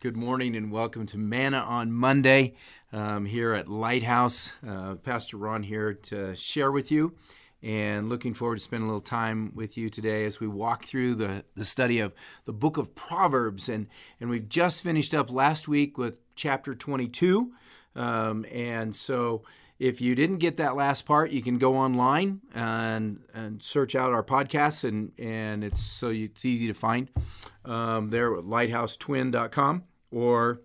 Good morning and welcome to Manna on Monday here at Lighthouse. Pastor Ron here to share with you, and looking forward to spending a little time with you today as we walk through the study of the book of Proverbs. And we've just finished up last week with chapter 22. And so if you didn't get that last part, you can go online and search out our podcasts, and it's easy to find there at lighthousetwin.com, or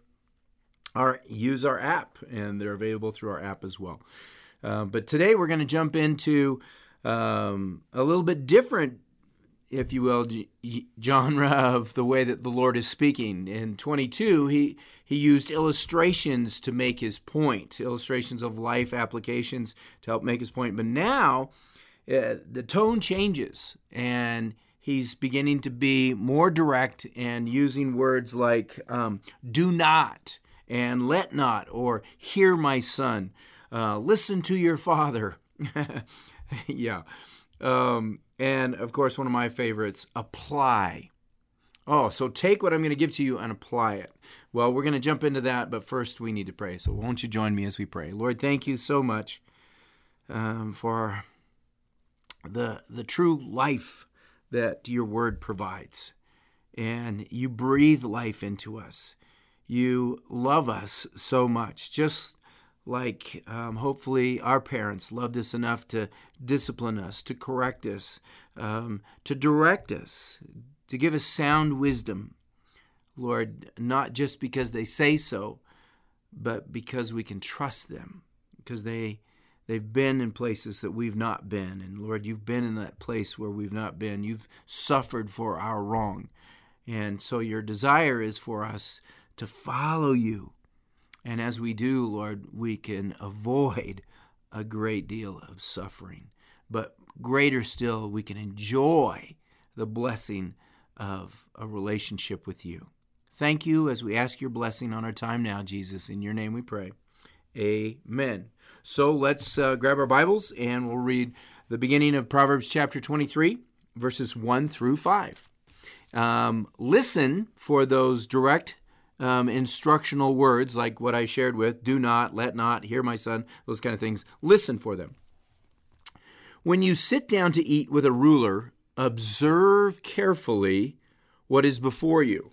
use our app, and they're available through our app as well. But today we're going to jump into a little bit different, if you will, genre of the way that the Lord is speaking. In 22, he used illustrations to make his point, illustrations of life applications to help make his point. But now the tone changes, and he's beginning to be more direct and using words like do not and let not, or hear my son, listen to your father. Yeah. And of course, one of my favorites, apply. Oh, so take what I'm going to give to you and apply it. Well, we're going to jump into that, but first we need to pray. So won't you join me as we pray? Lord, thank you so much for the true life that your word provides. And you breathe life into us. You love us so much, just like hopefully our parents loved us enough to discipline us, to correct us, to direct us, to give us sound wisdom. Lord, not just because they say so, but because we can trust them, because they've been in places that we've not been. And Lord, you've been in that place where we've not been. You've suffered for our wrong. And so your desire is for us to follow you. And as we do, Lord, we can avoid a great deal of suffering. But greater still, we can enjoy the blessing of a relationship with you. Thank you as we ask your blessing on our time now, Jesus. In your name we pray. Amen. So let's grab our Bibles and we'll read the beginning of Proverbs chapter 23, verses 1 through 5. Listen for those direct instructional words like what I shared with, do not, let not, hear my son, those kind of things. Listen for them. When you sit down to eat with a ruler, observe carefully what is before you,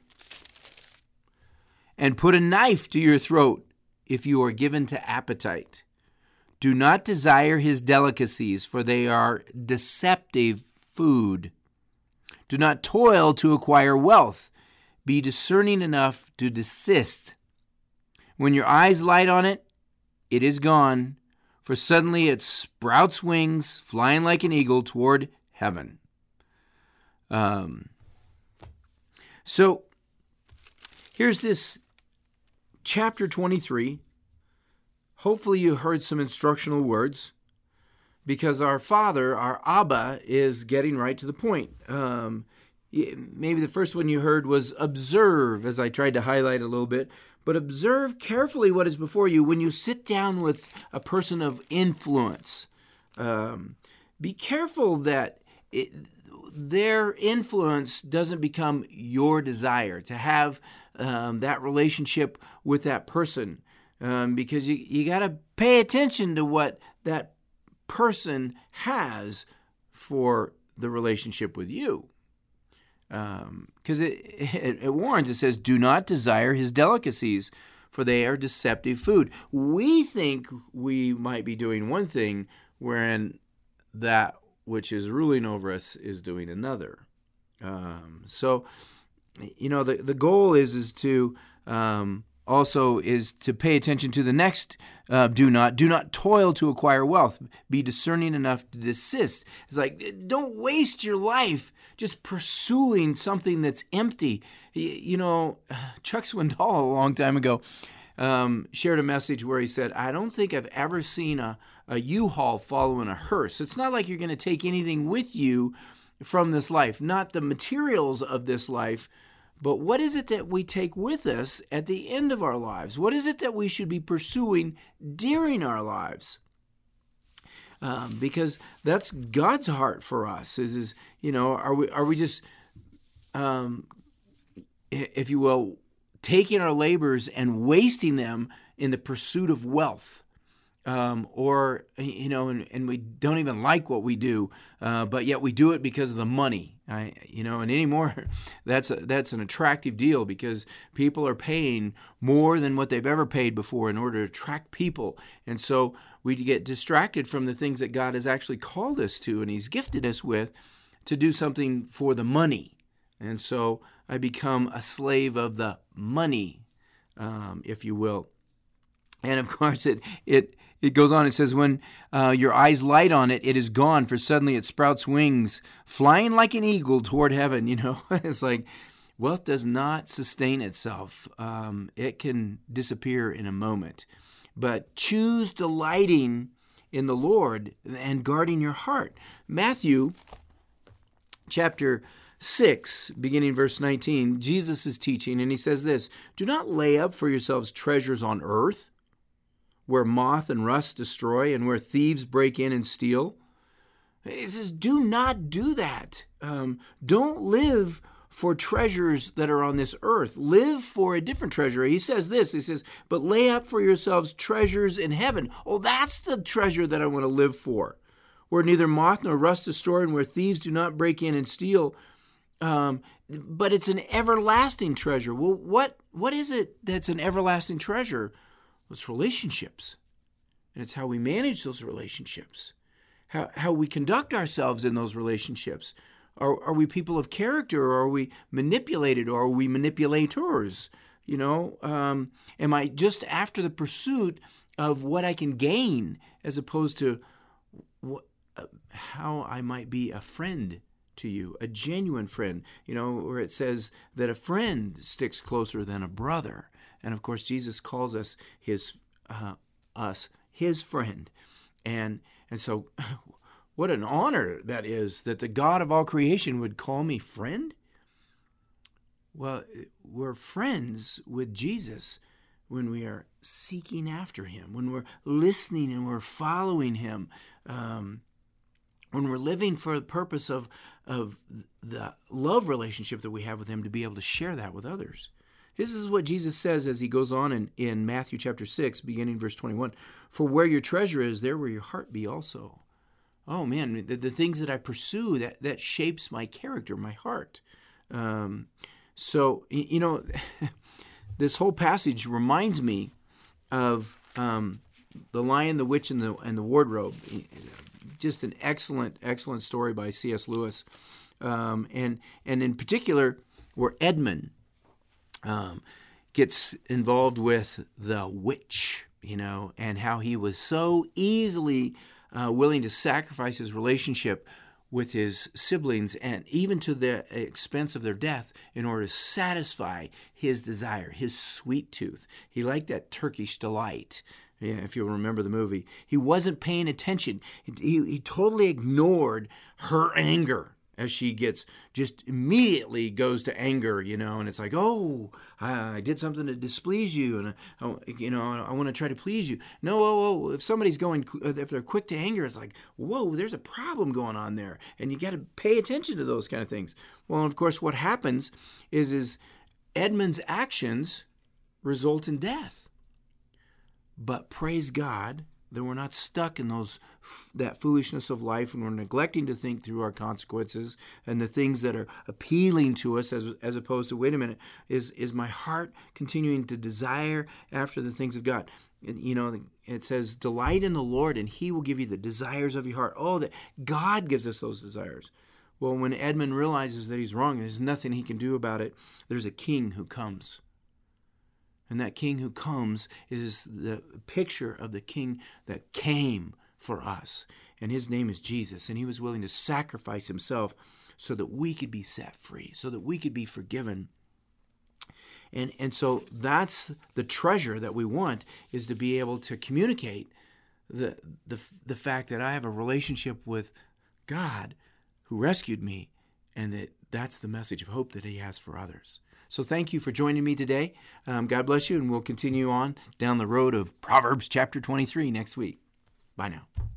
and put a knife to your throat if you are given to appetite. Do not desire his delicacies, for they are deceptive food. Do not toil to acquire wealth. Be discerning enough to desist. When your eyes light on it, it is gone, for suddenly it sprouts wings, flying like an eagle toward heaven. So here's this chapter 23. Hopefully you heard some instructional words, because our Father, our Abba, is getting right to the point. Maybe the first one you heard was observe, as I tried to highlight a little bit. But observe carefully what is before you when you sit down with a person of influence. Be careful that their influence doesn't become your desire, to have that relationship with that person. Because you got to pay attention to what that person has for the relationship with you. Because it warns, it says, do not desire his delicacies, for they are deceptive food. We think we might be doing one thing, wherein that which is ruling over us is doing another. So, the goal is to also is to pay attention to the next do not toil to acquire wealth. Be discerning enough to desist. It's like, don't waste your life just pursuing something that's empty. Chuck Swindoll a long time ago shared a message where he said, I don't think I've ever seen a U-Haul following a hearse. It's not like you're going to take anything with you from this life, not the materials of this life, but what is it that we take with us at the end of our lives? What is it that we should be pursuing during our lives? Because that's God's heart for us. Are we just, if you will, taking our labors and wasting them in the pursuit of wealth. And we don't even like what we do, but yet we do it because of the money. And anymore, that's an attractive deal because people are paying more than what they've ever paid before in order to attract people. And so we get distracted from the things that God has actually called us to and He's gifted us with to do something for the money. And so I become a slave of the money, if you will. And of course, it goes on. It says, when your eyes light on it, it is gone, for suddenly it sprouts wings, flying like an eagle toward heaven. It's like wealth does not sustain itself. It can disappear in a moment. But choose delighting in the Lord and guarding your heart. Matthew chapter 6, beginning verse 19, Jesus is teaching, and He says this, do not lay up for yourselves treasures on earth, where moth and rust destroy and where thieves break in and steal. He says, do not do that. Don't live for treasures that are on this earth. Live for a different treasure. He says this, he says, but lay up for yourselves treasures in heaven. Oh, that's the treasure that I want to live for, where neither moth nor rust destroy and where thieves do not break in and steal. But it's an everlasting treasure. Well, what is it that's an everlasting treasure? It's relationships, and it's how we manage those relationships, how we conduct ourselves in those relationships. Are we people of character, or are we manipulated, or are we manipulators? Am I just after the pursuit of what I can gain, as opposed to how I might be a friend to you, a genuine friend? Where it says that a friend sticks closer than a brother. And of course, Jesus calls us his friend. And so what an honor that is, that the God of all creation would call me friend. Well, we're friends with Jesus when we are seeking after Him, when we're listening and we're following Him, when we're living for the purpose of the love relationship that we have with Him, to be able to share that with others. This is what Jesus says as He goes on in Matthew chapter 6, beginning verse 21. For where your treasure is, there will your heart be also. Oh man, the things that I pursue, that shapes my character, my heart. This whole passage reminds me of The Lion, the Witch, and the Wardrobe. Just an excellent, excellent story by C.S. Lewis. And in particular, where Edmund gets involved with the witch, and how he was so easily willing to sacrifice his relationship with his siblings, and even to the expense of their death, in order to satisfy his desire, his sweet tooth. He liked that Turkish delight. Yeah, if you'll remember the movie. He wasn't paying attention. He totally ignored her anger, as she just immediately goes to anger, and it's like, oh, I did something to displease you, and I want to try to please you. No, if somebody's if they're quick to anger, it's like, whoa, there's a problem going on there, and you got to pay attention to those kind of things. Well, of course, what happens is Edmund's actions result in death. But praise God that we're not stuck in that foolishness of life, and we're neglecting to think through our consequences and the things that are appealing to us, as opposed to, wait a minute, is my heart continuing to desire after the things of God? It says, delight in the Lord, and He will give you the desires of your heart. Oh, that God gives us those desires. Well, when Edmund realizes that he's wrong, there's nothing he can do about it, there's a king who comes. And that king who comes is the picture of the king that came for us. And His name is Jesus. And He was willing to sacrifice Himself so that we could be set free, so that we could be forgiven. And so that's the treasure that we want, is to be able to communicate the fact that I have a relationship with God who rescued me, and that's the message of hope that He has for others. So thank you for joining me today. God bless you, and we'll continue on down the road of Proverbs chapter 23 next week. Bye now.